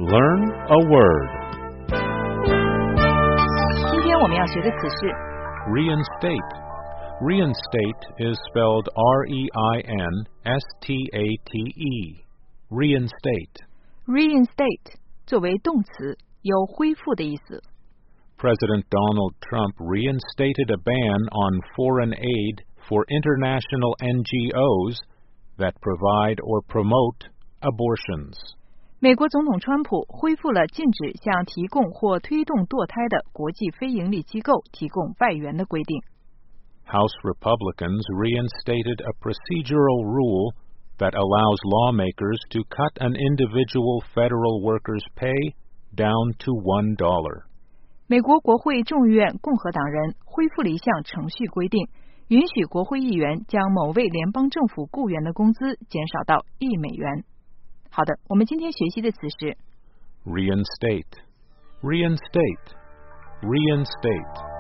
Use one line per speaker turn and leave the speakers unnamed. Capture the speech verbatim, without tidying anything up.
Learn a word.
今天我们要学的词是
Reinstate. Reinstate is spelled R E I N S T A T E. Reinstate.
reinstate 作为动词，有恢复的意思。
President Donald Trump reinstated a ban on foreign aid for international N G Os that provide or promote abortions.
美国总统川普恢复了禁止向提供或推动堕胎的国际非营利机构提供外援的规定。
House Republicans reinstated a procedural rule that allows lawmakers to cut an individual federal worker's pay down to one dollar.
美国国会众议院共和党人恢复了一项程序规定，允许国会议员将某位联邦政府雇员的工资减少到一美元。好的，我们今天学习的词是
Reinstate. Reinstate. Reinstate.